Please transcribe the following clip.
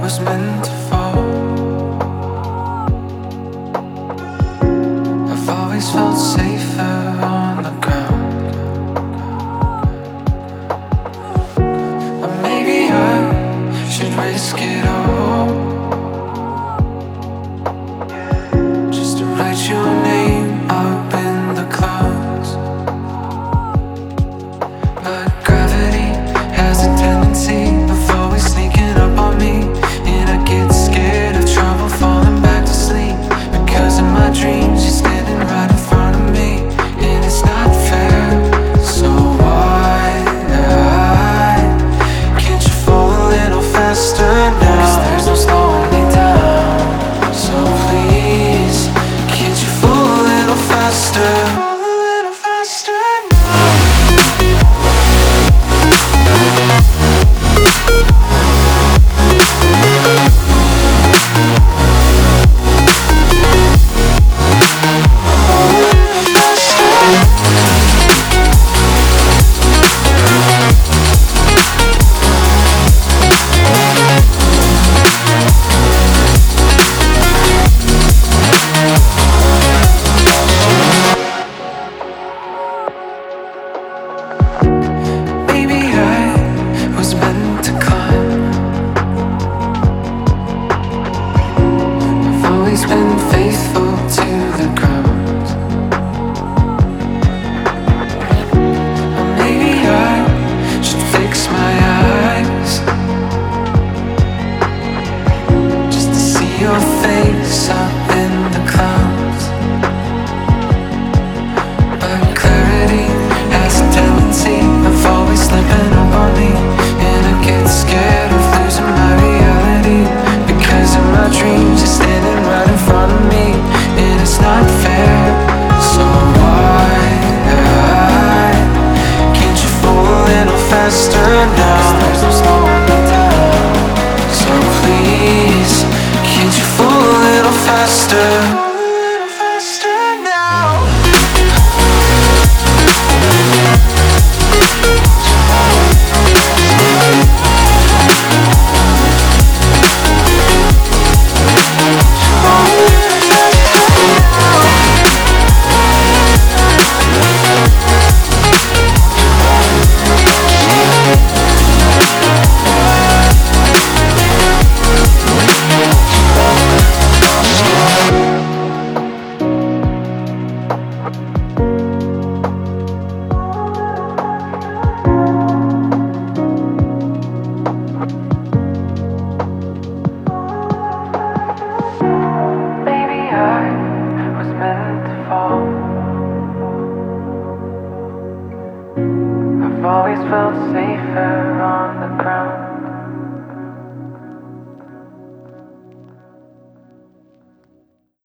was meant to fall. I've always felt safer on the ground. Or maybe I should risk it all, just to write your name up in the clouds. But gravity has a tendency of always sneaking up on me, and I get scared of trouble falling back to sleep, because in my dreams you're standing right in front of me, and it's not fair. So why can't you fall a little faster now? 'Cause there's no slowing me down. So please, can't you fall a little faster? Fall a little faster now. Always been faithful to the ground. Or maybe I should fix my eyes, just to see your face up in the clouds. But clarity has a tendency of always slipping up on me, and I get scared of losing my reality, because in my dreams you're standing right in front of me, and it's not fair. So why can't you fall a little faster now? 'Cause there's no slowing me down. So please, can't you fall a little faster? Fall a little faster now. I've always felt safer on the ground.